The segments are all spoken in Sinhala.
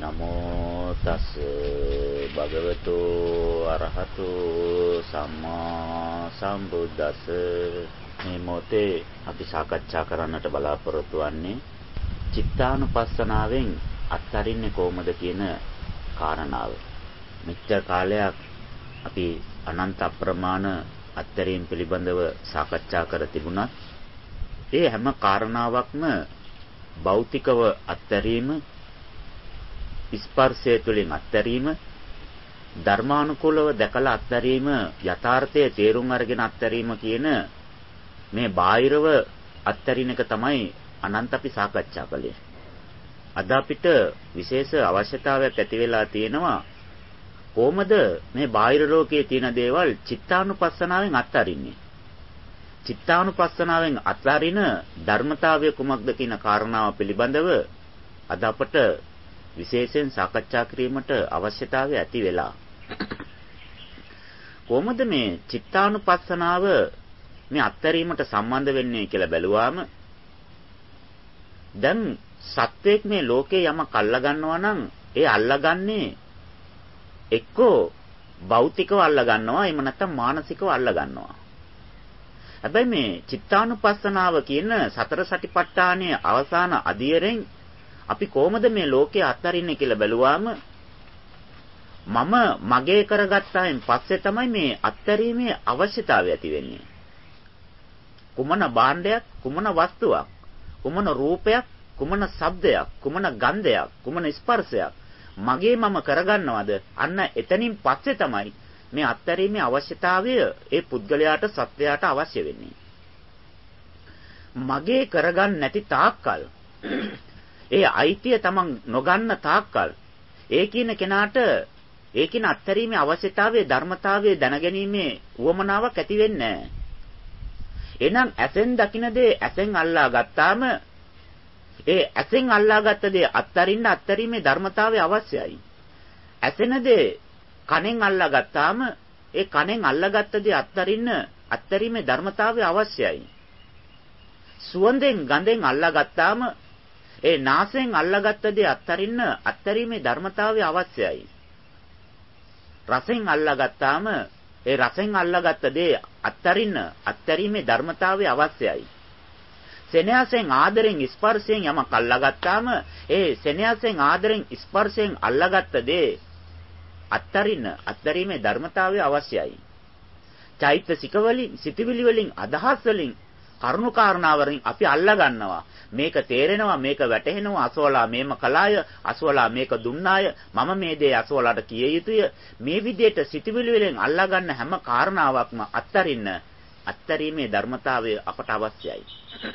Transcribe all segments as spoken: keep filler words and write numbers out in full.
නමෝ තස් භගවතු අරහතු සම්මා සම්බුද්දස්ස. මේ මොතේ අපි සාකච්ඡා කරන්නට බලාපොරොත්තු වෙන්නේ චිත්තානුපස්සනාවෙන් අත්හරින්නේ කොහොමද කියන කාරණාව. මෙච්චර කාලයක් අපි අනන්ත අප්‍රමාණ අත්හැරීම් පිළිබඳව සාකච්ඡා කර තිබුණත් ඒ හැම කාරණාවක්ම භෞතිකව අත්හැරීම, ස්පර්ශය තුළින් අත්හැරීම, ධර්මානුකූලව දැකලා අත්හැරීම, යථාර්ථයේ තේරුම් අරගෙන අත්හැරීම කියන මේ බාහිරව අත්හැරින එක තමයි අනන්ත අපි සාකච්ඡා කළේ. අද අපිට විශේෂ අවශ්‍යතාවයක් ඇති වෙලා තියෙනවා කොහොමද මේ බාහිර ලෝකයේ තියෙන දේවල් චිත්තානුපස්සනාවෙන් අත්හරින්නේ. චිත්තානුපස්සනාවෙන් අත්හරින ධර්මතාවය කුමක්ද කියන කාරණාව පිළිබඳව අද අපට විශේෂයෙන් සාකච්ඡා කිරීමට අවශ්‍යතාවය ඇති වෙලා. කොහොමද මේ චිත්තානුපස්සනාව මේ අත්හැරීමට සම්බන්ධ වෙන්නේ කියලා බැලුවාම දැන් සත්වයක් මේ ලෝකේ යමක් අල්ලා ගන්නවා නම් ඒ අල්ලාගන්නේ එක්කෝ භෞතිකව අල්ලා ගන්නවා, එහෙම නැත්නම් මානසිකව අල්ලා ගන්නවා. හැබැයි මේ චිත්තානුපස්සනාව කියන සතර සටිපට්ඨානයේ අවසාන අදියරෙන් අපි කොහොමද මේ ලෝකේ අත්හරින්නේ කියලා බැලුවාම මම මගේ කරගත්තායින් පස්සේ තමයි මේ අත්හැරීමේ අවශ්‍යතාවය ඇති වෙන්නේ. කුමන භාණ්ඩයක්, කුමන වස්තුවක්, කුමන රූපයක්, කුමන ශබ්දයක්, කුමන ගන්ධයක්, කුමන ස්පර්ශයක් මගේ මම කරගන්නවද? අන්න එතනින් පස්සේ තමයි මේ අත්හැරීමේ අවශ්‍යතාවය ඒ පුද්ගලයාට, සත්වයාට අවශ්‍ය වෙන්නේ. මගේ කරගන්න නැති තාක්කල්, ඒ අයිතිය තමන් නොගන්න තාක්කල් ඒ කියන කෙනාට ඒ කියන අත්හැරීමේ අවශ්‍යතාවයේ ධර්මතාවයේ දැනගැනීමේ උවමනාවක් ඇති වෙන්නේ නැහැ. එහෙනම් ඇසෙන් දකින දේ ඇසෙන් අල්ලා ගත්තාම ඒ ඇසෙන් අල්ලාගත්ත දේ අත්හරින්න අත්හැරීමේ ධර්මතාවය අවශ්‍යයි. ඇසෙන දේ කනෙන් අල්ලාගත්තාම ඒ කනෙන් අල්ලාගත්ත දේ අත්හරින්න අත්හැරීමේ ධර්මතාවය අවශ්‍යයි. සුවඳෙන් ගඳෙන් අල්ලාගත්තාම ඒ නාසයෙන් අල්ලාගත්ත දේ අත්හරින්න අත්හැරීමේ ධර්මතාවය අවශ්‍යයි. රසෙන් අල්ලාගත්තාම ඒ රසෙන් අල්ලාගත්ත දේ අත්හරින්න අත්හැරීමේ ධර්මතාවය අවශ්‍යයි. සෙනෙහසෙන් ආදරෙන් ස්පර්ශයෙන් යමක් අල්ලාගත්තාම ඒ සෙනෙහසෙන් ආදරෙන් ස්පර්ශයෙන් අල්ලාගත්ත දේ අත්හරින්න අත්හැරීමේ ධර්මතාවය අවශ්‍යයි. චෛතසික වලින්, සිතවිලි වලින්, අදහස් වලින්, කරුණු කාරණා වලින් අපි අල්ලා ගන්නවා. මේක තේරෙනවා, මේක වැටහෙනවා, අසවලා මේම කලාය, අසවලා මේක දුන්නාය, මම මේ දේ අසවලාට කිය යුතුය. මේ විදිහට සිතවිලි වලින් අල්ලා ගන්න හැම කාරණාවක්ම අත්හරින්න අත්හැරීමේ ධර්මතාවය අපට අවශ්‍යයි.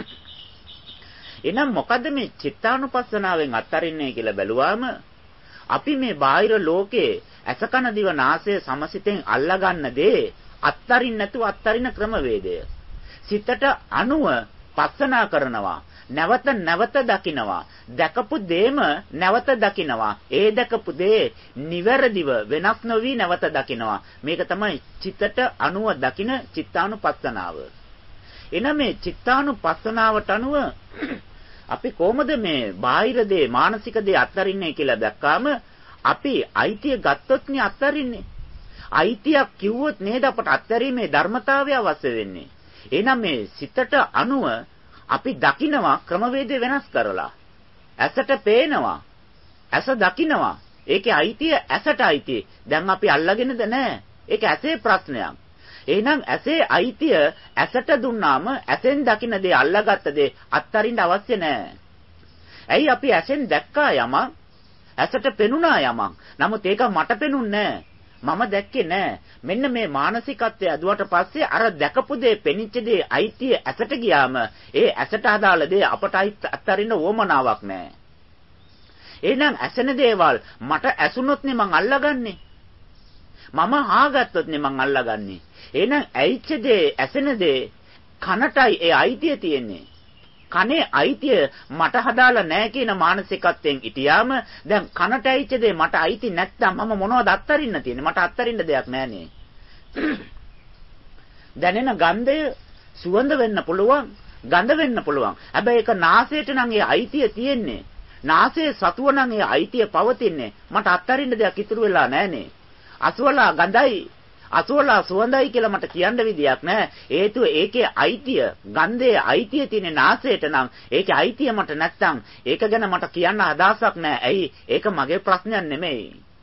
එහෙනම් මොකද්ද මේ චිත්තානුපස්සනාවෙන් අත්හරින්නේ කියලා බැලුවාම අපි මේ බාහිර ලෝකේ අසකන දිව නාසය සමසිතෙන් අල්ලා ගන්න දේ අත්හරින්න නැතුව අත්හරින ක්‍රමවේදය. සිතට අනුව පස්සනා කරනවා, නැවත නැවත දකිනවා, දැකපු දේම නැවත දකිනවා, ඒ දැකපු දේ නිවැරදිව වෙනස් නොවි නැවත දකිනවා. මේක තමයි චිතට අනුව දකින චිත්තානුපස්සනාව. එන මේ චිත්තානුපස්සනාවට අනුව අපි කොහොමද මේ බාහිර දේ, මානසික දේ අත්හරින්නේ කියලා දැක්කාම අපි අයිතිය ගත්තොත් නේ අත්හරින්නේ. අයිතියක් කිව්වොත් නේද අපට අත්හැරීමේ ධර්මතාවය අවශ්‍ය වෙන්නේ. එහෙනම් මේ සිතට අනුව අපි දකිනවා ක්‍රමවේදය වෙනස් කරලා. ඇසට පේනවා, ඇස දකිනවා. ඒකේ අයිතිය ඇසට අයිතිය. දැන් අපි අල්ලගෙනද නැහැ. ඒක ඇසේ ප්‍රශ්නයක්. එහෙනම් ඇසේ අයිතිය ඇසට දුන්නාම ඇසෙන් දකින දේ අල්ලාගත්ත දේ අත්හරින්න අවශ්‍ය නැහැ. ඇයි අපි ඇසෙන් දැක්කා යමක්, ඇසට පෙනුණා යමක්. නමුත් ඒක මට පෙනුන්නේ නැහැ. මම දැක්කේ නැහැ. මෙන්න මේ මානසිකත්වය ඇදුවට පස්සේ අර දැකපු දේ, පෙනිච්ච දේ අයිතිය ඇසට ගියාම ඒ ඇසට අදාළ දේ අපට අත්හරින්න ඕමනාවක් නැහැ. එහෙනම් ඇසෙන දේවල් මට ඇසුනොත් නේ මං අල්ලගන්නේ. මම හාගත්තොත් නේ මං අල්ලගන්නේ. එහෙනම් ඇයිච්ච දේ, ඇසෙන දේ කනටයි ඒ අයිතිය තියෙන්නේ. කනේ අයිතිය මට හදාලා නැහැ කියන මානසිකත්වයෙන් ඉතියාම දැන් කනට ඇයිච්ච දේ මට අයිති නැත්නම් මම මොනවද අත්තරින්න තියෙන්නේ? මට අත්තරින්න දෙයක් නැහනේ. දැනෙන ගන්ධය සුවඳ වෙන්න පුළුවන්, ගඳ වෙන්න පුළුවන්. හැබැයි ඒක නාසයට නම් ඒ අයිතිය තියෙන්නේ. නාසයේ සතුව නම් ඒ අයිතිය පවතින්නේ. මට අත්හරින්න දෙයක් ඉතුරු වෙලා නැහනේ. අසුවලා ගඳයි, අසුවලා සුවඳයි කියලා මට කියන්න විදියක් නැහැ. හේතුව ඒකේ අයිතිය, ගන්ධයේ අයිතිය තියෙන නාසයට නම් ඒකේ අයිතිය මට නැත්තම් ඒක ගැන මට කියන්න අදහසක් නැහැ. ඇයි? ඒක මගේ ප්‍රශ්නයක් නෙමෙයි.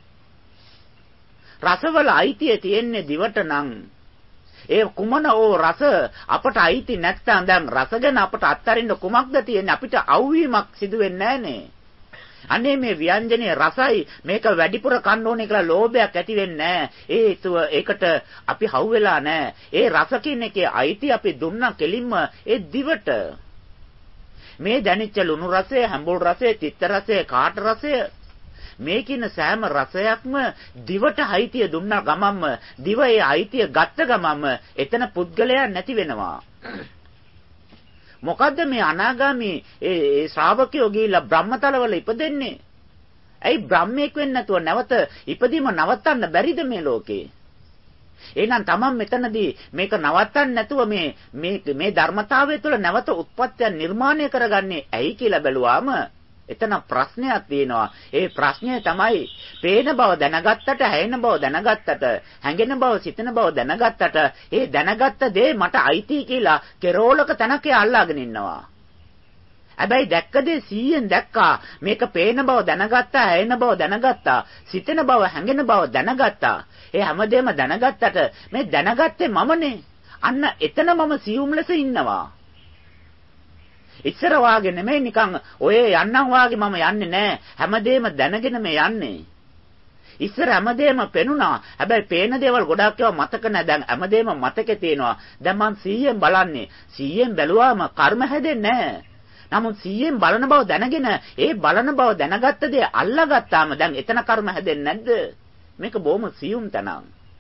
රසවල අයිතිය තියෙන්නේ දිවට නම් ඒ කුමන ඕ රස අපට අයිති නැත්තම් දැන් රස ගැන අපට අත්හරින්න කුමක්ද තියෙන්නේ? අපිට අවුවීමක් සිදු වෙන්නේ නැහනේ. අනේ මේ ව්‍යංජනයේ රසයි මේක වැඩිපුර කන්න ඕනේ කියලා ලෝභයක් ඇති වෙන්නේ නැහැ. ඒතුව ඒකට අපි හවු වෙලා නැහැ. ඒ රස කියන එකේ අයිති අපි දුන්නා කෙලින්ම ඒ දිවට. මේ දැනිච්ච ලුණු රසය, හැඹුල් රසය, තිත්ත රසය, කාට රසය මේ කියන සෑම රසයක්ම දිවට අයිතිය දුන්නා ගමම්ම දිව ඒ අයිතිය ගත්ත ගමම්ම එතන පුද්ගලයා නැති වෙනවා. මොකද්ද මේ අනාගාමී ඒ ශ්‍රාවකයෝ ගිහිල්ලා බ්‍රහ්මතලවල ඉපදෙන්නේ? ඇයි බ්‍රහ්මෙක් වෙන්නේ නැතුව නැවත ඉපදීම නවත්තන්න බැරිද මේ ලෝකේ? එහෙනම් තමන් මෙතනදී මේක නවත්තන්න නැතුව මේ මේ මේ ධර්මතාවය තුළ නැවත උත්පත්තිය නිර්මාණය කරගන්නේ ඇයි කියලා බැලුවාම එතන ප්‍රශ්නයක් තියෙනවා. ඒ ප්‍රශ්නය තමයි පේන බව දැනගත්තට, හැයෙන බව දැනගත්තට, හැඟෙන බව, සිතෙන බව දැනගත්තට, ඒ දැනගත්ත දේ මට අයිති කියලා කෙරෝලක තැනක අල්ලාගෙන ඉන්නවා. හැබැයි දැක්ක දේ සීයෙන් දැක්කා. මේක පේන බව දැනගත්තා, හැයෙන බව දැනගත්තා, සිතෙන බව, හැඟෙන බව දැනගත්තා. ඒ හැමදේම දැනගත්තට මේ දැනගත්තේ මමනේ. අන්න එතන මම සියුම් ලෙස ඉන්නවා. ඉස්සර වාගේ නෙමෙයි නිකන් ඔය යන්නම් වාගේ මම යන්නේ නැහැ. හැමදේම දැනගෙන මේ යන්නේ. ඉස්සර හැමදේම පෙනුණා. හැබැයි පේන දේවල් ගොඩක් ඒවා මතක නැහැ. දැන් හැමදේම මතකේ තියෙනවා. දැන් මං සීයෙන් බලන්නේ. සීයෙන් බැලුවාම කර්ම හැදෙන්නේ නැහැ. නමුත් සීයෙන් බලන බව දැනගෙන ඒ බලන බව දැනගත්ත දේ අල්ලාගත්තාම දැන් එතන කර්ම හැදෙන්නේ නැද්ද? මේක බොහොම සියුම් තැනක්.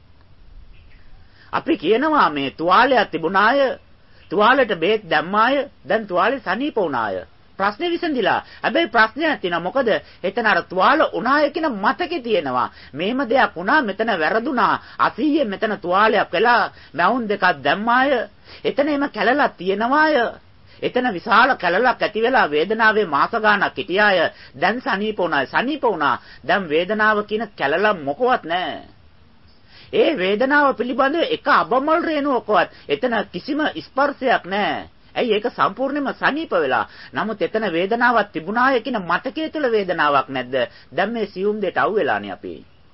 අපි කියනවා මේ තුවාලයක් තිබුණාය. තුවාලෙට බේත් දැම්මාය. දැන් තුවාලේ සනීප වුණාය. ප්‍රශ්නේ විසඳිලා. හැබැයි ප්‍රශ්නයක් තියෙනවා. මොකද එතන අර තුවාල උණාය කියන මතකේ තියෙනවා. මේම දෙයක් වුණා, මෙතන වැරදුනා. අසීයෙන් මෙතන තුවාලයක් වෙලා මවුන් දෙකක් දැම්මාය. එතන එම කැළලක් තියෙනවාය. එතන විශාල කැළලක් ඇති වෙලා වේදනාවේ මාස ගාණක් හිටියාය. දැන් සනීප වුණාය. සනීප වුණා. දැන් වේදනාව කියන කැළල මොකවත් නැහැ. ඒ වේදනාව පිළිබඳව එක අබමල් රේණුවකවත් එතන කිසිම ස්පර්ශයක් නැහැ. ඇයි ඒක සම්පූර්ණයෙන්ම සනීප වෙලා. නමුත් එතන වේදනාවක් තිබුණාය කියන මතකයේ තුල වේදනාවක් නැද්ද? දැන් මේ සියුම් දෙයට අවු වෙලානේ අපි.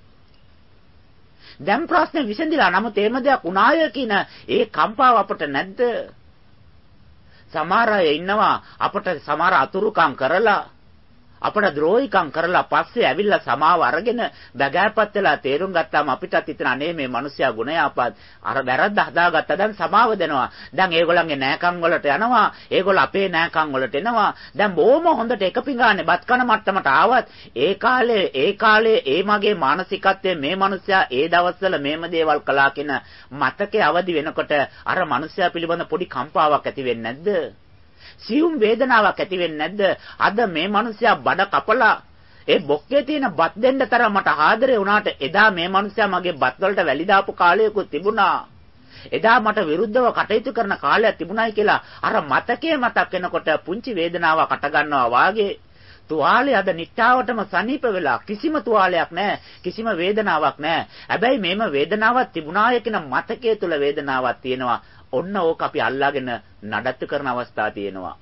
දැන් ප්‍රශ්නේ විසඳිලා. නමුත් එහෙම දෙයක් වුණාය කියන ඒ කම්පාව අපට නැද්ද? සමහර අය ඉන්නවා අපට සමහර අතුරුකම් කරලා අපට ද්‍රෝහිකම් කරලා පස්සේ ඇවිල්ලා සමාව අරගෙන බගෑපත් වෙලා තේරුම් ගත්තාම අපිටත් හිතන අනේ මේ මිනිස්සයා ගුණ යාපත් අර වැරද්ද හදාගත්තා දැන් සමාව දෙනවා. දැන් ඒගොල්ලන්ගේ නෑකම් වලට යනවා. ඒගොල්ලෝ අපේ නෑකම් වලට එනවා. දැන් බොහොම හොඳට එක පිඟානේ බත් කන මට්ටමට ආවත් ඒ කාලේ ඒ කාලේ ඒ මගේ මානසිකත්වයේ මේ මිනිස්සයා ඒ දවස්වල මේම දේවල් කළා කියන මතකයේ අවදි වෙනකොට අර මිනිස්සයා පිළිබඳ පොඩි කම්පාවක් ඇති වෙන්නේ නැද්ද? සියුම් වේදනාවක් ඇති වෙන්නේ නැද්ද? අද මේ මිනිස්සයා බඩ කපලා ඒ බොක්කේ තියෙන බත් දෙන්න තරම් මට ආදරේ වුණාට එදා මේ මිනිස්සයා මගේ බත් වලට වැලි දාපු කාලයකුත් තිබුණා. එදා මට විරුද්ධව කටයුතු කරන කාලයක් තිබුණායි කියලා අර මතකයේ මතක් වෙනකොට පුංචි වේදනාවක් අට ගන්නවා වාගේ තුවාලේ අද නිට්ටාවටම සනීප වෙලා කිසිම තුවාලයක් නැහැ, කිසිම වේදනාවක් නැහැ. හැබැයි මේම වේදනාවක් තිබුණාය කියන මතකයේ තුල වේදනාවක් තියෙනවා. ඔන්න ඕක අපි අල්ලාගෙන නඩත්තු කරන අවස්ථා තියෙනවා.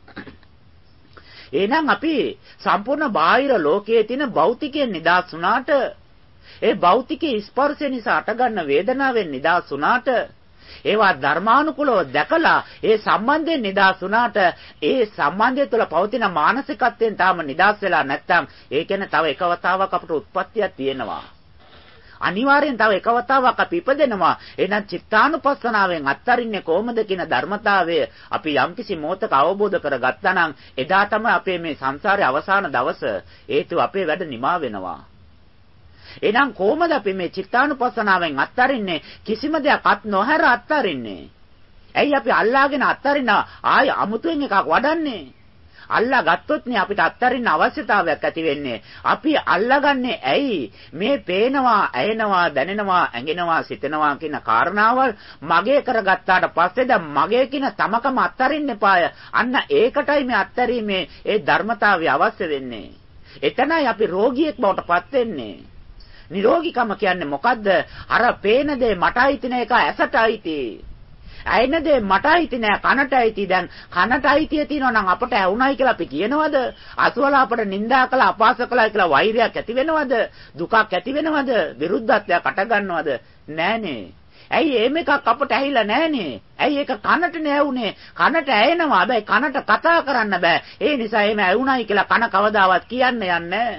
එහෙනම් අපි සම්පූර්ණ බාහිර ලෝකයේ තියෙන භෞතිකයෙන් නිදහස් වුණාට ඒ භෞතිකයේ ස්පර්ශය නිසා අටගන්න වේදනාවෙන් නිදහස් වුණාට ඒවා ධර්මානුකූලව දැකලා ඒ සම්බන්ධයෙන් නිදහස් වුණාට ඒ සම්බන්ධය තුළ පවතින මානසිකත්වයෙන් තාම නිදහස් වෙලා නැත්නම් ඒ කියන්නේ තව එක වතාවක් අපට උත්පත්තියක් තියෙනවා. අනිවාර්යෙන් තව එක වතාවක් අපි ඉපදෙනවා. එහෙනම් චිත්තානුපස්සනාවෙන් අත්තරින්නේ කොහොමද කියන ධර්මතාවය අපි යම්කිසි මොහොතක අවබෝධ කරගත්තා නම් එදා තමයි අපේ මේ සංසාරේ අවසාන දවස. හේතුව අපේ වැඩ නිමා වෙනවා. එහෙනම් කොහොමද අපි මේ චිත්තානුපස්සනාවෙන් අත්තරින්නේ? කිසිම දෙයක් අත් නොහැර අත්තරින්නේ. ඇයි අපි අල්ලාගෙන අත්තරින ආය අමුතුවෙන් එකක් වඩන්නේ? අල්ලා ගත්තොත් නේ අපිට අත්තරින්න අවශ්‍යතාවයක් ඇති වෙන්නේ. අපි අල්ලාගන්නේ ඇයි? මේ පේනවා, ඇයෙනවා, දැනෙනවා, ඇඟෙනවා, සිතෙනවා කියන කාරණාවල් මගේ කරගත්තාට පස්සේ දැන් මගේ කියන තමකම අත්තරින්න එපාය. අන්න ඒකටයි මේ අත්තරීමේ ඒ ධර්මතාවය අවශ්‍ය වෙන්නේ. එතනයි අපි රෝගියෙක් බවට පත් වෙන්නේ. නිරෝගීකම කියන්නේ මොකද්ද? අර පේන දේ මට අයිති නෑ, ඒක ඇසට අයිති. ඇයින දේ මට අයිති නෑ, කනට අයිති. දැන් කනට අයිතිය තියෙනවා නම් අපට ඇවුණයි කියලා අපි කියනවද? අසවලා අපට නිඳා කළා, අපහාස කළා කියලා වෛරයක් ඇති වෙනවද? දුකක් ඇති වෙනවද? විරුද්ධත්වයක් අට ගන්නවද? නෑනේ. ඇයි එහෙම එකක් අපට ඇහිලා නෑනේ? ඇයි ඒක කනට නෑ වුනේ? කනට ඇහෙනවා. හැබැයි කනට කතා කරන්න බෑ. ඒ නිසා එහෙම ඇවුණයි කියලා කන කවදාවත් කියන්න යන්නේ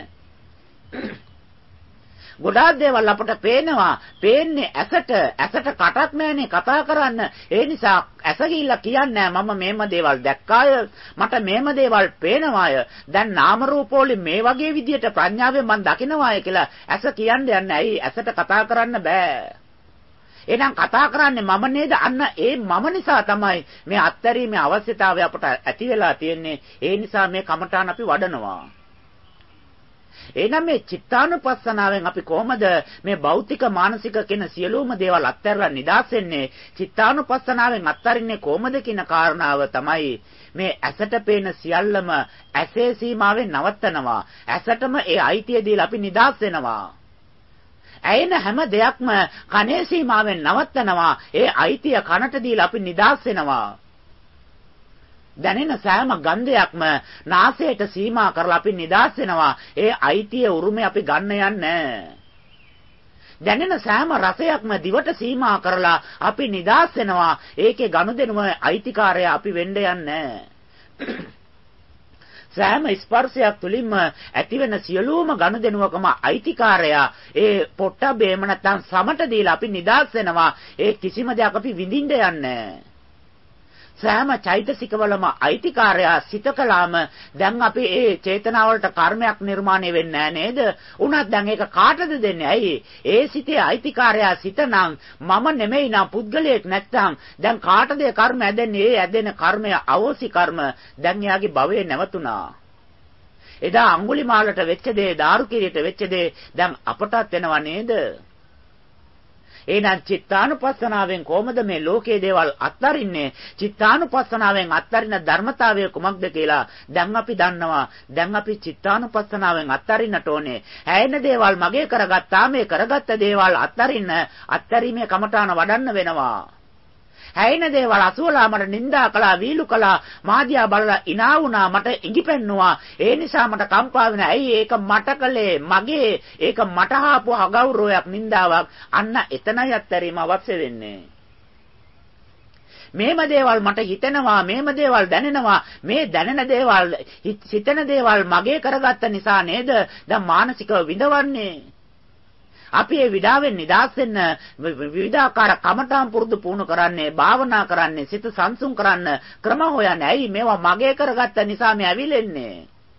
ගොඩාක් දේවල් අපට පේනවා. පේන්නේ ඇසට. ඇසට කටක් නැහැනේ කතා කරන්න. ඒ නිසා ඇස ගිහිල්ලා කියන්නේ මම මේම දේවල් දැක්කාය. මට මේම දේවල් පේනවාය. දැන් නාම රූප වලින් මේ වගේ විදියට ප්‍රඥාවෙන් මම දකිනවාය කියලා ඇස කියන්නේ යන්නේ. ඇයි ඇසට කතා කරන්න බෑ. එහෙනම් කතා කරන්නේ මම නේද? අන්න ඒ මම නිසා තමයි මේ අත්තරීමේ අවශ්‍යතාවය අපට ඇති වෙලා තියෙන්නේ. ඒ නිසා මේ කමඨාන අපි වඩනවා. එහෙනම් මේ චිත්තානුපස්සනාවෙන් අපි කොහොමද මේ භෞතික මානසික කියන සියලුම දේවල් අත්හැරලා නිදාස් වෙන්නේ? චිත්තානුපස්සනාවෙන් අත්හරින්නේ කොහොමද කියන කාරණාව තමයි මේ ඇසට පේන සියල්ලම ඇසේ සීමාවෙන් නවත්තනවා. ඇසටම ඒ අයිතිය දීලා අපි නිදාස් වෙනවා. ඇයෙන හැම දෙයක්ම කනේ සීමාවෙන් නවත්තනවා. ඒ අයිතිය කනට දීලා අපි නිදාස් වෙනවා. දැනෙන සෑම ගන්ධයක්ම නාසයට සීමා කරලා අපි නිදාස් වෙනවා. ඒ අයිතිය උරුමේ අපි ගන්න යන්නේ. දැනෙන සෑම රසයක්ම දිවට සීමා කරලා අපි නිදාස් වෙනවා. ඒකේ ගනුදෙනුම අයිතිකාරය අපි වෙන්න යන්නේ. සෑම ස්පර්ශයක් තුළින්ම ඇතිවෙන සියලුම ගනුදෙනුවකම අයිතිකාරයා ඒ පොට්ටබේම නැත්තම් සමට දීලා අපි නිදාස් වෙනවා. ඒ කිසිම දෙයක් අපි විඳින්න යන්නේ. සෑම චෛතසිකවලම අයිතිකාරයා සිත කළාම දැන් අපි ඒ චේතනාවලට කර්මයක් නිර්මාණය වෙන්නේ නේද? උනත් දැන් ඒක කාටද දෙන්නේ? ඇයි? ඒ සිතේ අයිතිකාරයා සිත නම් මම නෙමෙයි නම් පුද්ගලයෙක් නැත්තම් දැන් කාටද ඒ කර්ම ඇදෙන්නේ? ඒ ඇදෙන කර්මය අවෝසි කර්ම. දැන් එයාගේ භවයේ නැවතුණා. එදා අඟුලිමාලට වෙච්ච දේ, දාරුකිරියට වෙච්ච දේ දැන් අපටත් වෙනව නේද? එහෙනම් චිත්තානුපස්සනාවෙන් කොහොමද මේ ලෝකයේ දේවල් අත්හරින්නේ? චිත්තානුපස්සනාවෙන් අත්හරින ධර්මතාවය කුමක්ද කියලා දැන් අපි දන්නවා. දැන් අපි චිත්තානුපස්සනාවෙන් අත්හරින්නට ඕනේ. ඇයෙන දේවල් මගේ කරගත්තා, මේ කරගත්ත දේවල් අත්හරින්න අත්හැරීමේ කමඨාන වඩන්න වෙනවා. ඇයෙන දේවල් අසුවලා මට නිඳා කළා, වීලු කළා, මාදියා බලලා ඉනා වුණා, මට ඉඟිපෙන්නුවා. ඒ නිසා මට කම්පා වෙනවා. ඇයි ඒක මට කළේ? මගේ ඒක මට ආපු අගෞරවයක්, නිඳාවක්. අන්න එතනයි අත්හැරීම අවශ්‍ය වෙන්නේ. මේම දේවල් මට හිතෙනවා, මේම දේවල් දැනෙනවා. මේ දැනෙන දේවල්, හිතෙන දේවල් මගේ කරගත්ත නිසා නේද දැන් මානසිකව විඳවන්නේ. අපි මේ විඩාවෙන් නිදහස් වෙන්න විවිධාකාර කමඨාන් පුරුදු පුහුණු කරන්නේ, භාවනා කරන්නේ, සිත සංසුන් කරන්න ක්‍රම හොයන්නේ. ඇයි මේවා මගේ කරගත්ත නිසා මේ ඇවිලෙන්නේ?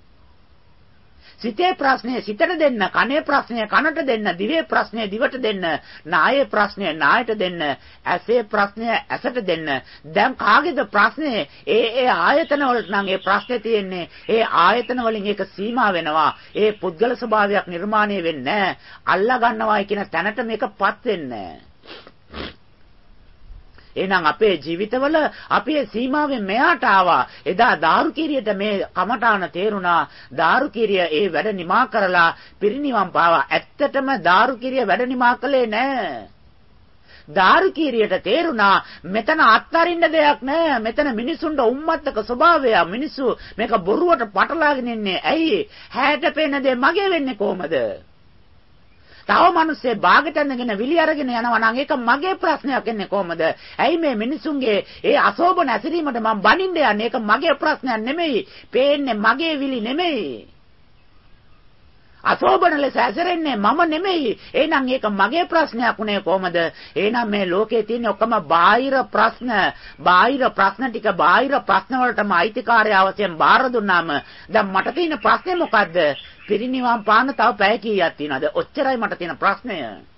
සිතේ ප්‍රශ්නේ සිතට දෙන්න, කනේ ප්‍රශ්නේ කනට දෙන්න, දිවේ ප්‍රශ්නේ දිවට දෙන්න, නායේ ප්‍රශ්නේ නායට දෙන්න, ඇසේ ප්‍රශ්නේ ඇසට දෙන්න. දැන් කාගේද ප්‍රශ්නේ? ඒ ඒ ආයතන වලට නම් ඒ ප්‍රශ්නේ තියෙන්නේ. ඒ ආයතන වලින් ඒක සීමා වෙනවා. ඒ පුද්ගල ස්වභාවයක් නිර්මාණය වෙන්නේ නැහැ. අල්ලා ගන්නවායි කියන තැනට මේකපත් වෙන්නේ නැහැ. එහෙනම් අපේ ජීවිතවල අපි සීමාවෙන් මෙහාට ආවා. එදා දාරුකිරියට මේ කමඨාන තේරුණා. දාරුකිරිය ඒ වැඩ නිමා කරලා පිරිනිවන් පාවා. ඇත්තටම දාරුකිරිය වැඩ නිමා කළේ නැහැ. දාරුකිරියට තේරුණා මෙතන අත්තරින්න දෙයක් නැහැ. මෙතන මිනිසුන්ට උම්මත්තක ස්වභාවය. මිනිස්සු මේක බොරුවට පටලාගෙන ඉන්නේ. ඇයි? හැට පේන දේ මගේ වෙන්නේ කොහමද? තව මිනිස්සේ බාගෙට ඇඳගෙන විලි අරගෙන යනවා නම් ඒක මගේ ප්‍රශ්නයක් වෙන්නේ කොහමද? ඇයි මේ මිනිසුන්ගේ ඒ අසෝබන ඇසිරීමට මම බනින්න යන්නේ? ඒක මගේ ප්‍රශ්නයක් නෙමෙයි. පේන්නේ මගේ විලි නෙමෙයි. අසෝබන ලෙස ඇසිරෙන්නේ මම නෙමෙයි. එහෙනම් ඒක මගේ ප්‍රශ්නයක් උනේ කොහමද? එහෙනම් මේ ලෝකේ තියෙන ඔක්කොම බාහිර ප්‍රශ්න, බාහිර ප්‍රශ්න ටික බාහිර ප්‍රශ්න වලටම අයිතිකාරය අවශ්‍යයෙන් බාර දුන්නාම දැන් මට තියෙන ප්‍රශ්නේ මොකද්ද? පිරිනිවන් පාන තව පැය කීයක් තියෙනවද? ඔච්චරයි මට තියෙන ප්‍රශ්නය.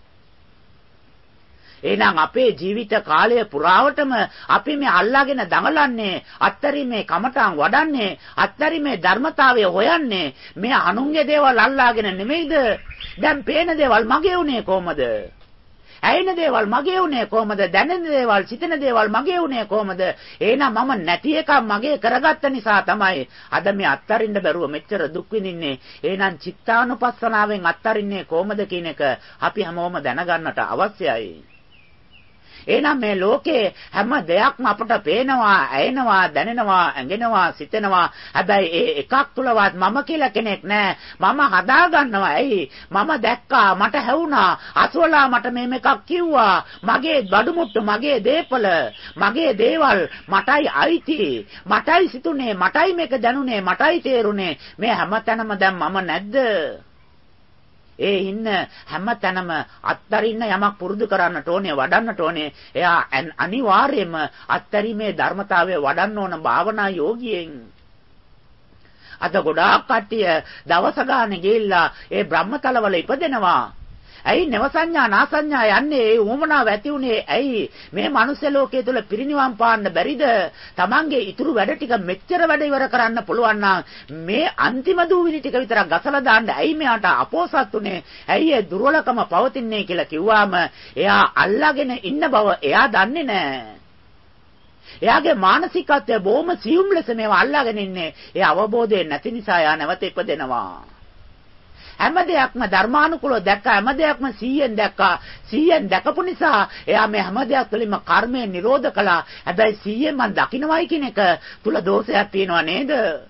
එහෙනම් අපේ ජීවිත කාලය පුරාවටම අපි මේ අල්ලාගෙන දඟලන්නේ, අත්තරීමේ කමඨාන් වඩන්නේ, අත්තරීමේ ධර්මතාවය හොයන්නේ මේ අනුන්ගේ දේවල් අල්ලාගෙන නෙමෙයිද? දැන් පේන දේවල් මගේ උනේ කොහමද? ඇයෙන දේවල් මගේ උනේ කොහමද? දැනෙන දේවල්, සිතෙන දේවල් මගේ උනේ කොහමද? එහෙනම් මම නැති එකක් මගේ කරගත්ත නිසා තමයි අද මේ අත්තරින්න බැරුව මෙච්චර දුක් විඳින්නේ. එහෙනම් චිත්තානුපස්සනාවෙන් අත්තරින්නේ කොහමද කියන එක අපි හැමෝම දැනගන්නට අවශ්‍යයි. එහෙනම් මේ ලෝකේ හැම දෙයක්ම අපට පේනවා, ඇයෙනවා, දැනෙනවා, ඇඟෙනවා, සිතෙනවා. හැබැයි ඒ එකක් තුලවත් මම කියලා කෙනෙක් නැහැ. මම හදා ගන්නවා. ඇයි? මම දැක්කා, මට හැවුණා, අසවලා මට මේ මේකක් කිව්වා. මගේ බඩුමුට්ටු, මගේ දේපල, මගේ දේවල් මටයි අයිති. මටයි සිතුනේ, මටයි මේක දැනුනේ, මටයි තේරුනේ. මේ හැමතැනම දැන් මම නැද්ද? ඒ ඉන්න හැම තැනම අත්තරින්න යමක් පුරුදු කරන්නට ඕනේ, වඩන්නට ඕනේ. එයා අනිවාර්යයෙන්ම අත්තරීමේ ධර්මතාවය වඩන්න ඕන භාවනා යෝගියෙන්. අද ගොඩාක් කට්ටිය දවස ගානේ ගිහිල්ලා ඒ බ්‍රහ්මතලවල ඉපදෙනවා. ඇයි නවසඤ්ඤා නාසඤ්ඤා යන්නේ? ඒ උමනාව ඇති උනේ ඇයි? මේ මනුස්ස ලෝකයේ තුල පිරිනිවන් පාන්න බැරිද? Tamange ඉතුරු වැඩ ටික මෙච්චර වැඩ ඉවර කරන්න පුළුවන් නම් මේ අන්තිම දූවිලි ටික විතරක් ගසලා දාන්න ඇයි මෙයාට අපෝසත් උනේ? ඇයි ඒ දුර්වලකම පවතින්නේ කියලා කිව්වාම එයා අල්ලාගෙන ඉන්න බව එයා දන්නේ නැහැ. එයාගේ මානසිකත්වය බොහොම සියුම් ලෙස මේවා අල්ලාගෙන ඉන්නේ. ඒ අවබෝධය නැති නිසා එයා නැවත ඉපදෙනවා. හැම දෙයක්ම ධර්මානුකූලව දැක්කා, හැම දෙයක්ම සීයෙන් දැක්කා. සීයෙන් දැකපු නිසා එයා මේ හැම දෙයක් තුළින්ම කර්මය නිරෝධ කළා. හැබැයි සීයෙන් මං දකින්නවයි කියන එක තුල දෝෂයක් තියෙනව නේද?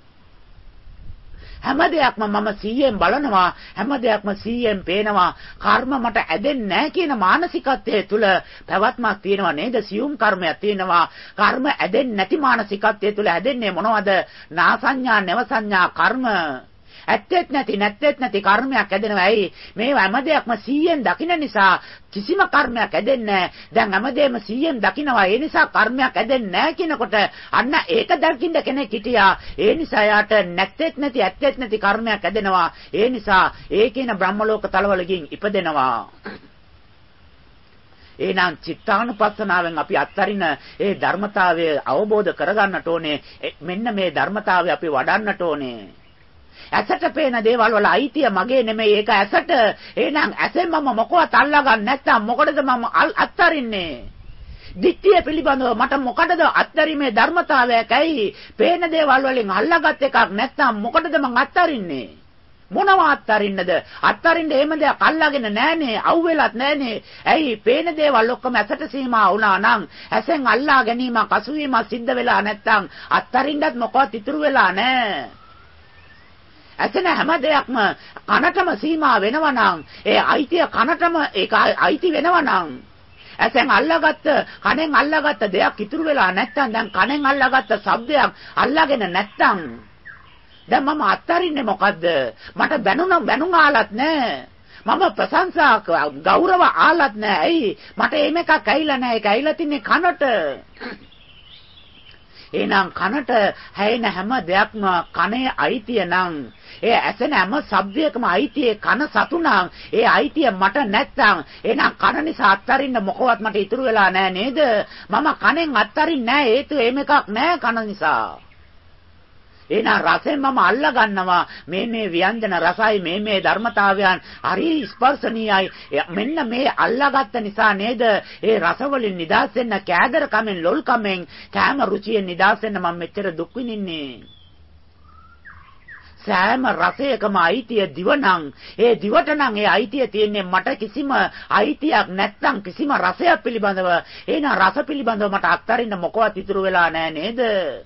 හැම දෙයක්ම මම සීයෙන් බලනවා, හැම දෙයක්ම සීයෙන් පේනවා. කර්ම මට ඇදෙන්නේ නැහැ කියන මානසිකත්වයේ තුල පැවැත්මක් තියෙනව නේද? සියුම් කර්මයක් තියෙනවා. කර්ම ඇදෙන්නේ නැති මානසිකත්වයේ තුල ඇදෙන්නේ මොනවද? නාසඤ්ඤා, නවසඤ්ඤා කර්ම. ඇත්තෙත් නැති නැත්තෙත් නැති කර්මයක් ඇදෙනවා. ඇයි? මේ හැම දෙයක්ම සීයෙන් දකින්න නිසා කිසිම කර්මයක් ඇදෙන්නේ නැහැ. දැන් හැමදේම සීයෙන් දකින්නවා. ඒ නිසා කර්මයක් ඇදෙන්නේ නැහැ කියනකොට අන්න ඒක දකින්න කෙනෙක් හිටියා. ඒ නිසා යාට නැත්තෙත් නැති ඇත්තෙත් නැති කර්මයක් ඇදෙනවා. ඒ නිසා ඒ කියන බ්‍රහ්ම ලෝක තලවල ගින් ඉපදෙනවා. එහෙනම් චිත්තානුපස්සනාවෙන් අපි අත්තරින ඒ ධර්මතාවය අවබෝධ කරගන්නට ඕනේ. මෙන්න මේ ධර්මතාවය අපි වඩන්නට ඕනේ. ඇසට පේන දේවල් වල අයිතිය මගේ නෙමෙයි. ඒක ඇසට. එහෙනම් ඇසෙන් මම මොකවත් අල්ලා ගන්න නැත්නම් මොකටද මම අත්තරින්නේ? දිට්ඨිය පිළිබඳව මට මොකටද අත්තරීමේ ධර්මතාවයක්? ඇයි? පේන දේවල් වලින් අල්ලාගත් එකක් නැත්නම් මොකටද මං අත්තරින්නේ? මොනවා අත්තරින්නද? අත්තරින්න එහෙම දෙයක් අල්ලාගෙන නැහනේ, අවුවෙලත් නැහනේ. ඇයි? පේන දේවල් ඔක්කොම ඇසට සීමා වුණා නම් ඇසෙන් අල්ලා ගැනීමක් අසුවීමක් සිද්ධ වෙලා නැත්නම් අත්තරින්නත් මොකවත් ඉතුරු වෙලා නැහැ. ඇසෙන හැම දෙයක්ම කනටම සීමා වෙනවා නම් ඒ අයිතිය කනටම ඒක අයිති වෙනවා නම් ඇසෙන් අල්ලාගත්ත කනෙන් අල්ලාගත්ත දෙයක් ඉතුරු වෙලා නැත්තම් දැන් කනෙන් අල්ලාගත්ත ශබ්දයක් අල්ලාගෙන නැත්තම් දැන් මම අත්තරින්නේ මොකද්ද? මට බැනුණා බැනුම් ආලත් නැහැ. මම ප්‍රශංසා ගෞරව ආලත් නැහැ. ඇයි? මට එහෙම එකක් ඇවිල්ලා නැහැ. ඒක ඇවිල්ලා තින්නේ කනට. එහෙනම් කනට හැයෙන හැම දෙයක්ම කනේ අයිතිය නම් ඒ ඇසෙන හැම ශබ්දයකම අයිතිය කන සතු නම් ඒ අයිතිය මට නැත්තම් එහෙනම් කන නිසා අත්තරින්න මොකවත් මට ඉතුරු වෙලා නැහැ නේද? මම කනෙන් අත්තරින්නේ නැහැ. හේතුව එහෙම එකක් නැහැ කන නිසා. එහෙනම් රසෙන් මම අල්ලා ගන්නවා මේ මේ ව්‍යංජන රසයි මේ මේ ධර්මතාවයන් හරි ස්පර්ශනීයයි. මෙන්න මේ අල්ලාගත්ත නිසා නේද ඒ රස වලින් නිදහස් වෙන්න කෑදර කමෙන් ලොල් කමෙන් කෑම රුචියෙන් නිදහස් වෙන්න මම මෙච්චර දුක් විඳින්නේ. සෑම රසයකම අයිතිය දිවනම් ඒ දිවට නම් ඒ අයිතිය තියෙන්නේ. මට කිසිම අයිතියක් නැත්නම් කිසිම රසයක් පිළිබඳව එහෙනම් රස පිළිබඳව මට අත්තරින්න මොකවත් ඉතුරු වෙලා නැහැ නේද?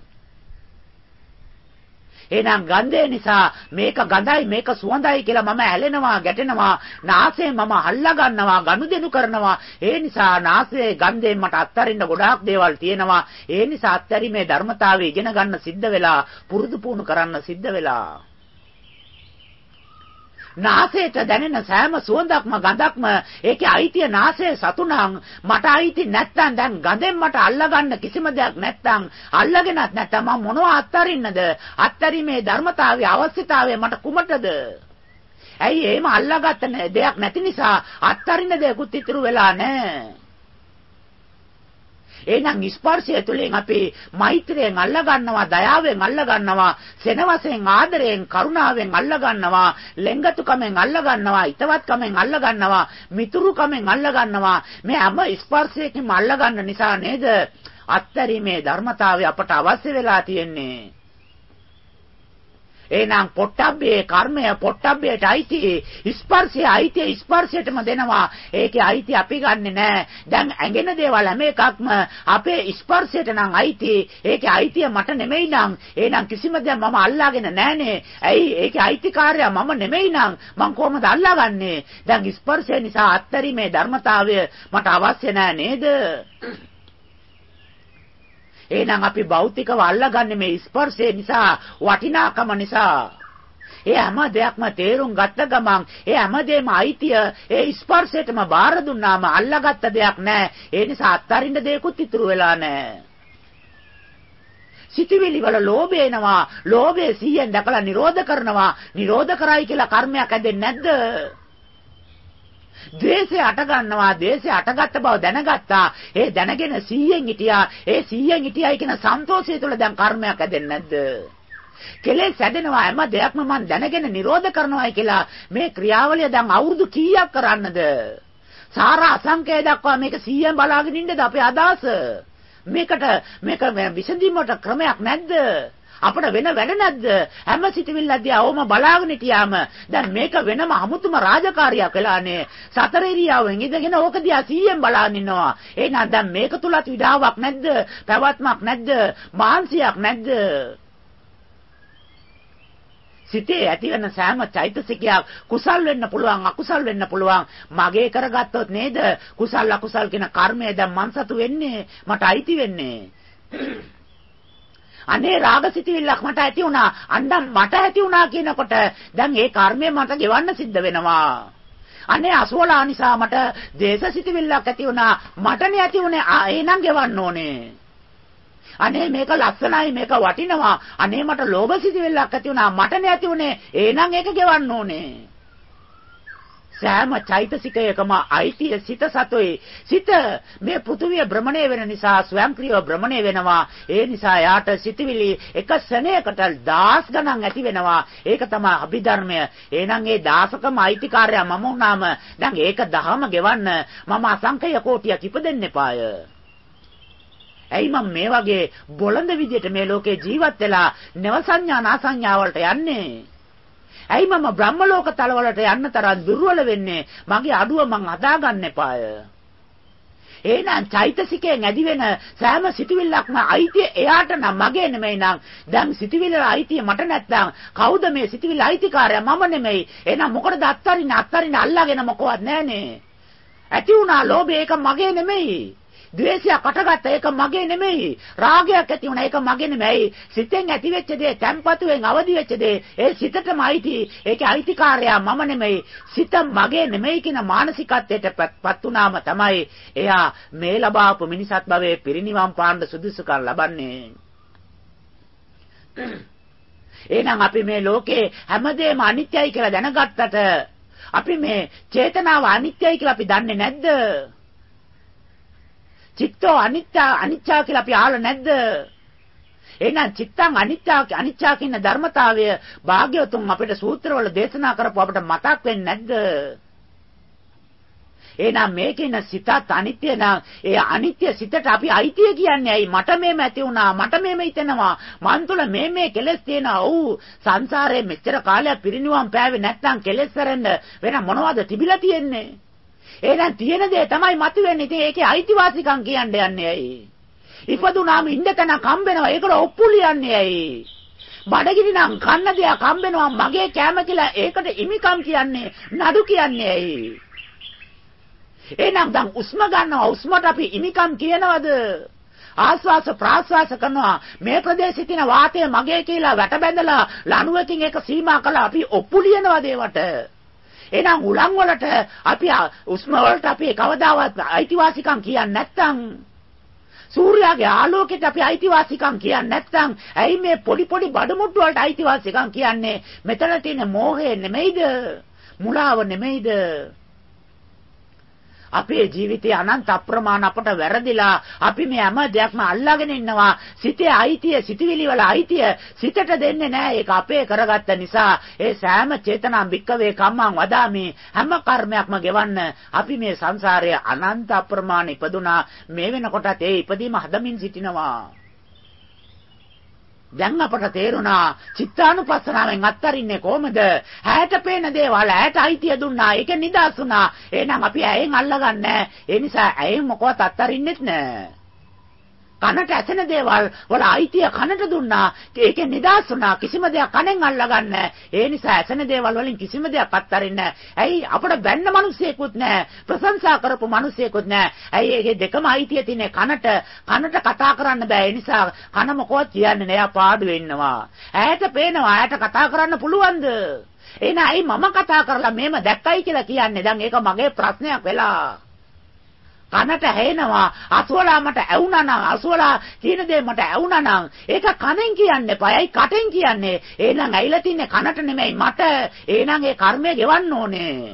එහෙනම් ගන්ධය නිසා මේක ගඳයි මේක සුවඳයි කියලා මම ඇලෙනවා ගැටෙනවා. නාසයෙන් මම අල්ලා ගන්නවා ගනුදෙනු කරනවා. ඒ නිසා නාසයේ ගන්ධයෙන් මට අත්තරින්න ගොඩාක් දේවල් තියෙනවා. ඒ නිසා අත්තරීමේ ධර්මතාවය ඉගෙන ගන්න සිද්ධ වෙලා පුරුදු පුහුණු කරන්න සිද්ධ වෙලා. නාසයට දැනෙන සෑම සුවඳක්ම ගඳක්ම ඒකේ අයිතිය නාසයේ සතුණන් මට අයිති නැත්තම් දැන් ගඳෙන් මට අල්ලා ගන්න කිසිම දෙයක් නැත්තම් අල්ලගෙනත් නැත්තම් මම මොනවා අත්තරින්නද? අත්තරීමේ ධර්මතාවය අවශ්‍යතාවය මට කුමටද? ඇයි එහෙම අල්ලාගත්ත දෙයක් නැති නිසා අත්තරින්න දෙයක්වත් ඉතුරු වෙලා නැහැ. එහෙනම් ස්පර්ශය තුළින් අපි මෛත්‍රියෙන් අල්ල ගන්නවා, දයාවෙන් අල්ල ගන්නවා, සෙනවසෙන් ආදරයෙන් කරුණාවෙන් අල්ල ගන්නවා, ලෙන්ගතුකමෙන් අල්ල ගන්නවා, ිතවත්කමෙන් අල්ල ගන්නවා, මිතුරුකමෙන් අල්ල ගන්නවා. මේ හැම ස්පර්ශයකින්ම අල්ල ගන්න නිසා නේද අත්තරීමේ ධර්මතාවය අපට අවශ්‍ය වෙලා තියෙන්නේ. එහෙනම් පොට්ටබ්බේ කර්මය පොට්ටබ්බේට අයිති, ස්පර්ශය අයිති ස්පර්ශයටම දෙනවා. ඒකේ අයිති අපි ගන්නෙ නෑ. දැන් ඇඟෙන දේවල් හැම එකක්ම අපේ ස්පර්ශයට නම් අයිති. ඒකේ අයිතිය මට නෙමෙයි නම් එහෙනම් කිසිම දෙයක් මම අල්ලාගෙන නෑනේ. ඇයි ඒකේ අයිතිකාරයා මම නෙමෙයි නම් මං කොහොමද අල්ලාගන්නේ? දැන් ස්පර්ශය නිසා අත්තරීමේ ධර්මතාවය මට අවශ්‍ය නෑ නේද? එහෙනම් අපි භෞතිකව අල්ලගන්නේ මේ ස්පර්ශය නිසා, වටිනාකම නිසා. ඒ හැම දෙයක්ම තේරුම් ගත්ත ගමන් ඒ හැමදේම අයිතිය ඒ ස්පර්ශයටම බාර දුන්නාම අල්ලගත්ත දෙයක් නැහැ. ඒ නිසා අත්හරින්න දෙයක්වත් ඉතුරු වෙලා නැහැ. සිතවිලි වල ලෝභය එනවා. ලෝභය සිහියෙන් දැකලා නිරෝධ කරනවා. නිරෝධ කරයි කියලා කර්මයක් ඇදෙන්නේ නැද්ද? ද්වේෂය අට ගන්නවා. ද්වේෂය අටගත්ත බව දැනගත්තා. ඒ දැනගෙන සීයෙන් හිටියා. ඒ සීයෙන් හිටියයි කියන සන්තෝෂය තුළ දැන් කර්මයක් ඇදෙන්නේ නැද්ද? කෙලෙස් ඇදෙනවා. හැම දෙයක්ම මම දැනගෙන නිරෝධ කරනවායි කියලා මේ ක්‍රියාවලිය දැන් අවුරුදු කීයක් කරන්නද? සාර අසංකේය දක්වා මේක සීයෙන් බලාගෙන ඉන්නද අපේ අදහස? මේකට මේක විසඳීමට ක්‍රමයක් නැද්ද? අපිට වෙන වැඩ නැද්ද? හැම සිතවිල්ලක්දී අවම බලාගෙන හිටියාම දැන් මේක වෙනම අමුතුම රාජකාරියක් වෙලානේ. සතර ඉරියව්වෙන් ඉඳගෙන ඕක දිහා සීයෙන් බලාගෙන ඉන්නවා. එහෙනම් දැන් මේක තුලත් විඩාවක් නැද්ද? පැවැත්මක් නැද්ද? මාන්සියක් නැද්ද? සිතේ ඇතිවන සෑම චෛතසිකයක් කුසල් වෙන්න පුළුවන්, අකුසල් වෙන්න පුළුවන්. මගේ කරගත්තොත් නේද කුසල් අකුසල් කියන කර්මය දැන් මං සතු වෙන්නේ, මට අයිති වෙන්නේ. අනේ රාගසිතවිල්ලක් මට ඇති වුණා, අන්නම් මට ඇති වුණා කියනකොට දැන් ඒ කර්මය මට ගෙවන්න සිද්ධ වෙනවා. අනේ අසෝලා නිසා මට දේශසිතවිල්ලක් ඇති වුණා, මටනේ ඇති උනේ, එහෙනම් ගෙවන්න ඕනේ. අනේ මේක ලස්සනයි, මේක වටිනවා, අනේ මට ලෝභසිතවිල්ලක් ඇති වුණා, මටනේ ඇති උනේ, එහෙනම් ඒක ගෙවන්න ඕනේ. සෑම චෛතසිකයකම අයිතිය සිත සතුයි. සිත මේ පෘථුවිය භ්‍රමණය වෙන නිසා ස්වයංක්‍රීයව භ්‍රමණය වෙනවා. ඒ නිසා යාට සිතවිලි එක ශරණයකට දහස් ගණන් ඇති වෙනවා. ඒක තමයි අභිධර්මය. එහෙනම් ඒ දාසකම අයිතිකාරයා මම වුණාම දැන් ඒක දහම ගෙවන්න මම අසංකේය කෝටියක් ඉපදෙන්න එපාය. ඇයි මම මේ වගේ බොළඳ විදියට මේ ලෝකේ ජීවත් වෙලා නව සංඥා නාසංඥා වලට යන්නේ? ඇයි මම බ්‍රහ්ම ලෝක තලවලට යන්න තරම් දුර්වල වෙන්නේ? මගේ අඩුව මං හදාගන්න එපාය. එහෙනම් චෛතසිකයෙන් ඇති වෙන සෑම සිතුවිල්ලක්ම අයිතිය එයාට නම් මගේ නෙමෙයි නම් දැන් සිතුවිල්ල අයිතිය මට නැත්නම් කවුද මේ සිතුවිල්ල අයිතිකාරයා? මම නෙමෙයි. එහෙනම් මොකටද අත්තරින්න අත්තරින්න අල්ලාගෙන මොකවත් නැහනේ. ඇති වුණා ලෝභය, ඒක මගේ නෙමෙයි. ද්වේෂයක් අටගත්ත, ඒක මගේ නෙමෙයි. රාගයක් ඇති වුණා, ඒක මගේ නෙමෙයි. සිතෙන් ඇති වෙච්ච දේ, තැම්පතුෙන් අවදි වෙච්ච දේ, ඒ සිතටම අයිති. ඒකේ අයිතිකාරයා මම නෙමෙයි. සිත මගේ නෙමෙයි කියන මානසිකත්වයටපත් වුණාම තමයි එයා මේ ලබාපු මිනිසත් භවයේ පිරිනිවන් පාන්න සුදුසුකම් ලබන්නේ. එහෙනම් අපි මේ ලෝකේ හැමදේම අනිත්‍යයි කියලා දැනගත්තට අපි මේ චේතනාව අනිත්‍යයි කියලා අපි දන්නේ නැද්ද? චිත්තෝ අනිත්‍ය අනිත්‍ය කියලා අපි අහලා නැද්ද? එහෙනම් චිත්තං අනිත්‍ය අනිත්‍ය කියන ධර්මතාවය භාග්‍යවතුන් අපිට සූත්‍රවල දේශනා කරපුව අපිට මතක් වෙන්නේ නැද්ද? එහෙනම් මේකේන සිතත් අනිත්‍ය නම් ඒ අනිත්‍ය සිතට අපි අයිතිය කියන්නේ ඇයි? මට මේම ඇති වුණා, මට මේම හිතෙනවා, මන් තුළ මේ මේ කෙලෙස් තියෙනවා. ඔව් සංසාරේ මෙච්චර කාලයක් පිරිනිවන් පෑවේ නැත්නම් කෙලෙස් කරන්න වෙන මොනවද තිබිලා තියෙන්නේ? එහෙනම් තියෙන දේ තමයි මතුවෙන්නේ. ඉතින් ඒකේ අයිතිවාසිකම් කියන්න යන්නේ ඇයි? ඉපදුනාම ඉන්න තැන කම්බෙනවා. ඒකට ඔප්පු ලියන්නේ ඇයි? බඩගිනි නම් කන්න දෙයක් කම්බෙනවා. මගේ කෑම කියලා ඒකට ඉමිකම් කියන්නේ නඩු කියන්නේ ඇයි? එහෙනම් දැන් උස්ම ගන්නවා. උස්මට අපි ඉමිකම් කියනවද? ආස්වාස ප්‍රාස්වාස කරනවා. මේ ප්‍රදේශයේ තියෙන වාතය මගේ කියලා වැට බැඳලා ලණුවකින් ඒක සීමා කළා. අපි ඔප්පු ලියනවද ඒවට? එහෙනම් උලන් වලට අපි උස්ම වලට අපි කවදාවත් අයිතිවාසිකම් කියන්නේ නැත්නම් සූර්යාගේ ආලෝකයට අපි අයිතිවාසිකම් කියන්නේ නැත්නම් ඇයි මේ පොඩි පොඩි බඩමුට්ටු වලට අයිතිවාසිකම් කියන්නේ? මෙතන තියෙන මෝහය නෙමෙයිද? මුලාව නෙමෙයිද? අපේ ජීවිතේ අනන්ත අප්‍රමාණ අපට වැරදිලා අපි මේ හැම දෙයක්ම අල්ලාගෙන ඉන්නවා. සිතේ අයිතිය, සිතවිලි වල අයිතිය සිතට දෙන්නේ නැහැ. ඒක අපේ කරගත්ත නිසා ඒ සෑම චේතනාම් වික්කවේ කම්මං වදාමි හැම කර්මයක්ම ගෙවන්න අපි මේ සංසාරයේ අනන්ත අප්‍රමාණ ඉපදුනා. මේ වෙනකොටත් ඒ ඉපදීම හදමින් සිටිනවා. දැන් අපට තේරුණා චිත්තානුපස්සනාවෙන් අත්තරින්නේ කොහමද? ඇහැට පේන දේවල් ඇහැට අයිතිය දුන්නා. ඒක නිදාසුණා. එහෙනම් අපි ඇහෙන් අල්ලගන්නේ. ඒ නිසා ඇහෙන් මොකවත් අත්තරින්නෙත් නෑ. කනට ඇසෙන දේවල් වල අයිතිය කනට දුන්නා. ඒකේ නිදාසුණා. කිසිම දෙයක් කනෙන් අල්ලගන්නේ. ඒ නිසා ඇසෙන දේවල් වලින් කිසිම දෙයක් අත්තරින්නේ නෑ. ඇයි අපිට බැන්න මිනිස්සෙකුත් නෑ. ප්‍රශංසා කරපු මිනිස්සෙකුත් නෑ. ඇයි ඒකේ දෙකම අයිතිය තියෙන්නේ කනට. කනට කතා කරන්න බෑ. ඒ නිසා කන මොකවත් කියන්නේ නෑ. එයා පාඩුවේ ඉන්නවා. ඇයට පේනවා. ඇයට කතා කරන්න පුළුවන්ද? එහෙනම් ඇයි මම කතා කරලා මේම දැක්කයි කියලා කියන්නේ? දැන් ඒක මගේ ප්‍රශ්නයක් වෙලා. කනට ඇහෙනවා. අසුවලා මට ඇවුනා නම් අසුවලා කියන දේ මට ඇවුනා නම් ඒක කනෙන් කියන්න එපායි කටෙන් කියන්නේ. එහෙනම් ඇයිලා තින්නේ කනට නෙමෙයි මට. එහෙනම් ඒ කර්මය ගෙවන්න ඕනේ.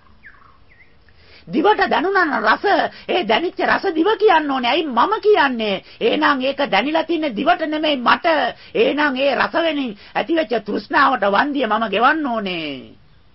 දිවට දැනුණා රස ඒ දැනිච්ච රස දිව කියන්න ඕනේ. ඇයි මම කියන්නේ? එහෙනම් ඒක දැනිලා තින්නේ දිවට නෙමෙයි මට. එහෙනම් ඒ රස වෙනින් ඇතිවෙච්ච තෘෂ්ණාවට වන්දිය මම ගෙවන්න ඕනේ.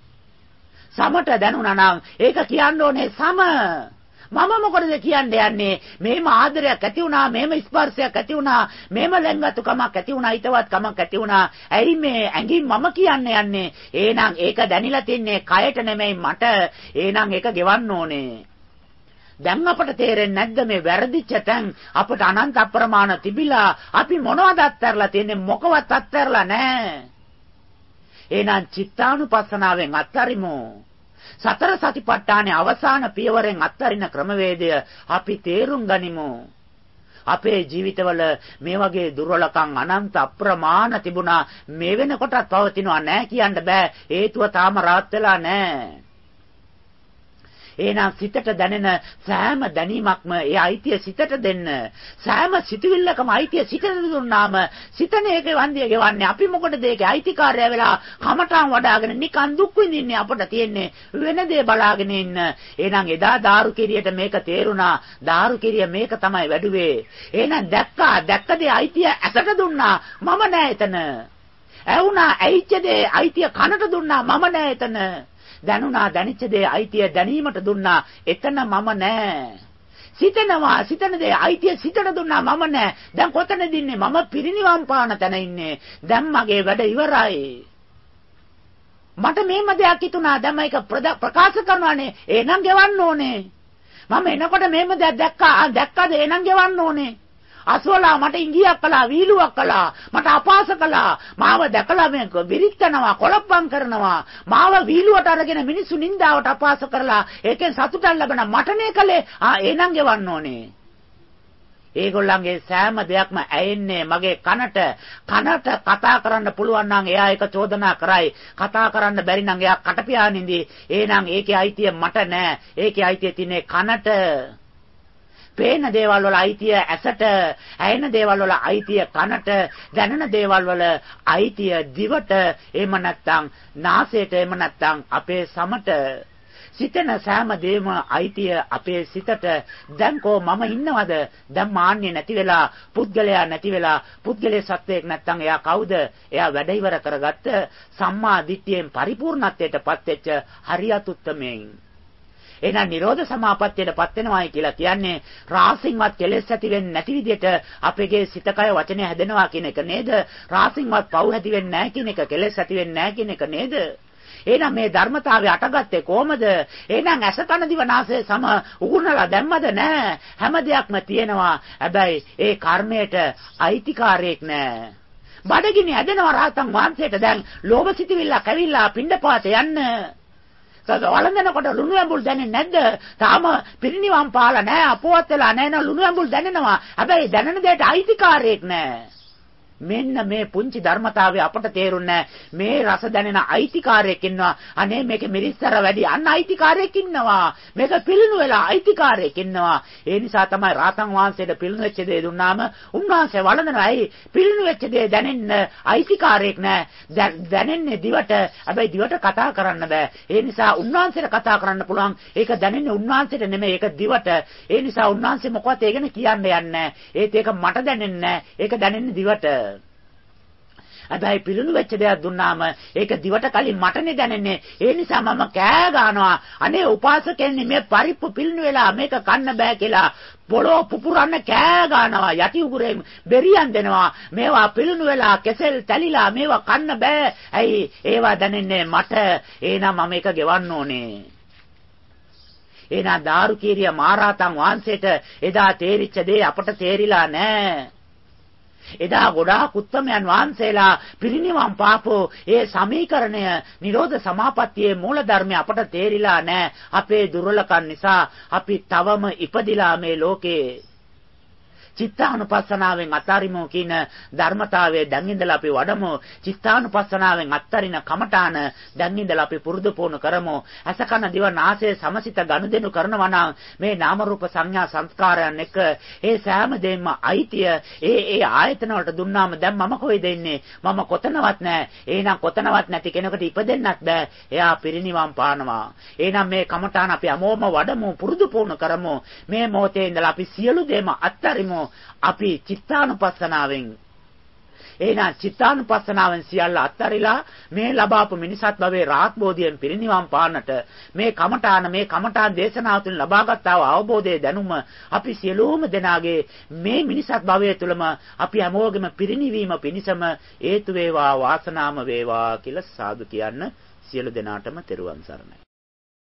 සමට දැනුණා නම් ඒක කියන්න ඕනේ සම. මම මොකටද කියන්නේ යන්නේ? මේම ආදරයක් ඇති වුණා, මේම ස්පර්ශයක් ඇති වුණා, මේම ලැංගතුකමක් ඇති වුණා, හිතවත්කමක් ඇති වුණා. ඇයි මේ ඇඟින් මම කියන්නේ යන්නේ? එහෙනම් ඒක දැනිලා තින්නේ කයට නෙමෙයි මට. එහෙනම් ඒක ගෙවන්න ඕනේ. දැන් අපට තේරෙන්නේ නැද්ද මේ වැරදිච්ච තැන් අපට අනන්ත අප්‍රමාණ තිබිලා අපි මොනවද අත්හැරලා තියන්නේ? මොකවත් අත්හැරලා නැහැ. එහෙනම් චිත්තානුපස්සනාවෙන් අත්හරිමු. සතර සතිපට්ඨානේ අවසාන පියවරෙන් අත්තරින ක්‍රමවේදය අපි තේරුම් ගනිමු. අපේ ජීවිතවල මේ වගේ දුර්වලකම් අනන්ත අප්‍රමාණ තිබුණා. මේ වෙනකොටත් පවතිනවා නෑ කියන්න බෑ. හේතුව තාම රාත් වෙලා නෑ. එහෙනම් සිතට දැනෙන සෑම දැනීමක්ම ඒ අයිතිය සිතට දෙන්න. සෑම සිතුවිල්ලකම අයිතිය සිතට දුන්නාම සිතනේ ඒකේ වන්දිය ගෙවන්නේ. අපි මොකටද ඒකේ අයිතිකාරය වෙලා කමටාන් වඩාගෙන නිකන් දුක් විඳින්නේ? අපට තියෙන්නේ වෙන දේ බලාගෙන ඉන්න. එහෙනම් එදා දාරු කිරියට මේක තේරුණා. දාරු කිරිය මේක තමයි වැඩුවේ. එහෙනම් දැක්කා දැක්ක දේ අයිතිය ඇසට දුන්නා. මම නෑ එතන. ඇවුනා ඇයිච්ච දේ අයිතිය කනට දුන්නා. මම නෑ එතන. දැනුණා දැනිච්ච දේ අයිතිය දැනීමට දුන්නා. එතන මම නෑ. සිතනවා සිතන දේ අයිතිය සිතට දුන්නා. මම නෑ. දැන් කොතනද ඉන්නේ? මම පිරිනිවන් පාන තැන ඉන්නේ. දැන් මගේ වැඩ ඉවරයි. මට මේම දෙයක් හිතුණා. දැන් මේක ප්‍රකාශ කරනවානේ. එහෙනම් ගෙවන්න ඕනේ. මම එනකොට මේම දෙයක් දැක්කා. දැක්කද? එහෙනම් ගෙවන්න ඕනේ. අසවලා මට ඉංගියක් කළා, වීලුවක් කළා, මට අපහාස කළා. මාව දැකලා මේ විරික්තනවා, කොලප්පම් කරනවා. මාව වීලුවට අරගෙන මිනිස්සු නින්දාවට අපහාස කරලා ඒකෙන් සතුටක් ලැබෙන මටනේ කලේ. ආ එහෙනම් ගෙවන්න ඕනේ. ඒගොල්ලන්ගේ සෑම දෙයක්ම ඇයෙන්නේ මගේ කනට. කනට කතා කරන්න පුළුවන් නම් එයා ඒක චෝදනා කරයි. කතා කරන්න බැරි නම් එයා කට පියානින්දී. එහෙනම් ඒකේ අයිතිය මට නෑ. ඒකේ අයිතිය තින්නේ කනට. පේන දේවල් වල අයිතිය ඇසට, ඇහෙන දේවල් වල අයිතිය කනට, දැනෙන දේවල් වල අයිතිය දිවට, එහෙම නැත්නම් නාසයට, එහෙම නැත්නම් අපේ සමට. සිතන සෑම දෙයක්ම අයිතිය අපේ සිතට. දැන් කො මම ඉන්නවද? දැන් මාන්නේ නැති වෙලා, පුද්ගලයා නැති වෙලා, පුද්ගලයේ සත්වයක් නැත්නම් එයා කවුද? එයා වැඩ ඉවර කරගත්ත සම්මා දිට්ඨියෙන් පරිපූර්ණත්වයටපත් වෙච්ච හරියත් උත්තමයෙන්. එහෙනම් නිරෝධ සමාපත්තියටපත් වෙනවායි කියලා කියන්නේ රාසින්වත් කෙලෙස් ඇති වෙන්නේ නැති විදිහට අපේ සිත කය වචනය හැදෙනවා කියන එක නේද? රාසින්වත් පව් ඇති වෙන්නේ නැහැ කියන එක, කෙලෙස් ඇති වෙන්නේ නැහැ කියන එක නේද? එහෙනම් මේ ධර්මතාවය අටගත්තේ කොහමද? එහෙනම් ඇස කන දිව නාසය සම උගුණලා දැම්මද? නැහැ. හැම දෙයක්ම තියෙනවා. හැබැයි ඒ කර්මයට අයිතිකාරයෙක් නැහැ. බඩගිනි හැදෙනවා රහතන් වහන්සේට. දැන් ලෝභ සිතිවිල්ලක් ඇවිල්ලා පිණ්ඩපාත යන්න. වළඳනකොට ලුණු ඇඹුල් දැනෙන්නේ නැද්ද? තාම පිරිනිවන් පාලා නැහැ, අපවත් වෙලා නැහැ න ලුණු ඇඹුල් දැනෙනවා. හැබැයි දැනෙන දෙයට අයිතිකාරයෙක් නැහැ. මෙන්න මේ පුංචි ධර්මතාවය අපට තේරුන්නේ මේ රස දැනෙන අයිතිකාරයෙක් ඉන්නවා. අනේ මේකේ මිරිස්තර වැඩි. අන්න අයිතිකාරයෙක් ඉන්නවා. මේක පිළිණු වෙලා අයිතිකාරයෙක් ඉන්නවා. ඒ නිසා තමයි රාතන් වහන්සේට පිළිණු වෙච්ච දේ දුන්නාම උන්වහන්සේ වළඳනවායි පිළිණු වෙච්ච දේ දැනෙන්න අයිතිකාරයෙක් නෑ. දැනෙන්නේ දිවට. හැබැයි දිවට කතා කරන්න බෑ. ඒ නිසා උන්වහන්සේට කතා කරන්න පුළුවන්. ඒක දැනෙන්නේ උන්වහන්සේට නෙමෙයි. ඒක දිවට. ඒ නිසා උන්වහන්සේ මොකවත් ඒ ගැන කියන්න යන්නේ නෑ. ඒත් ඒක මට දැනෙන්නේ නෑ. ඒක දැනෙන්නේ දිවට. හැබැයි පිළිණු වෙච්ච දෙයක් දුන්නාම ඒක දිවට කලින් මටනේ දැනෙන්නේ. ඒ නිසා මම කෑ ගන්නවා. අනේ උපාසකයනි මේ පරිප්පු පිළිණු වෙලා මේක කන්න බෑ කියලා පොළොව පුපුරන්න කෑ ගන්නවා. යටි උගුරෙන් බෙරියන් දෙනවා. මේවා පිළිණු වෙලා කෙසෙල් තැලිලා මේවා කන්න බෑ. ඇයි ඒවා දැනෙන්නේ මට. එහෙනම් මම ඒක ගෙවන්න ඕනේ. එහෙනම් දාරුකීරිය මහරහතන් වහන්සේට එදා තේරිච්ච දේ අපට තේරිලා නෑ. එදා ගොඩාක් උත්තමයන් වහන්සේලා පිරිනිවන් පාපෝ ඒ සමීකරණය නිරෝධ සමාපත්තියේ මූල ධර්මය අපට තේරිලා නැහැ. අපේ දුර්වලකම් නිසා අපි තවම ඉපදිලා මේ ලෝකේ චිත්තානුපස්සනාවෙන් අතාරිමු කියන ධර්මතාවය දැන් ඉඳලා අපි වඩමු. චිත්තානුපස්සනාවෙන් අත්තරින කමඨාන දැන් ඉඳලා අපි පුරුදු පුහුණු කරමු. අසකන දිව නාසය සමසිත ගනුදෙනු කරනවා නම් මේ නාම රූප සංඥා සංස්කාරයන් එක ඒ සෑම දෙයක්ම අයිතිය ඒ ඒ ආයතන වලට දුන්නාම දැන් මම කොහෙද ඉන්නේ? මම කොතනවත් නැහැ. එහෙනම් කොතනවත් නැති කෙනෙකුට ඉපදෙන්නත් බෑ. එයා පිරිනිවන් පානවා. එහෙනම් මේ කමඨාන අපි හැමෝම වඩමු, පුරුදු පුහුණු කරමු. මේ මොහොතේ ඉඳලා අපි සියලු දේම අත්තරිමු. අපි චිත්තානුපස්සනාවෙන් එහෙනම් චිත්තානුපස්සනාවෙන් සියල්ල අත්තරිලා මේ ලබාපු මිනිසත් භවයේ රාහත් බෝධියෙන් පිරිනිවන් පාන්නට මේ කමඨාන මේ කමඨාන් දේශනාව තුළ ලබාගත් අවබෝධයේ දැනුම අපි සියලුම දෙනාගේ මේ මිනිසත් භවයේ තුලම අපි හැමෝගෙම පිරිනිවීම පිණිසම හේතු වේවා වාසනාම වේවා කියලා සාදු කියන්න සියලු දෙනාටම තෙරුවන් සරණයි.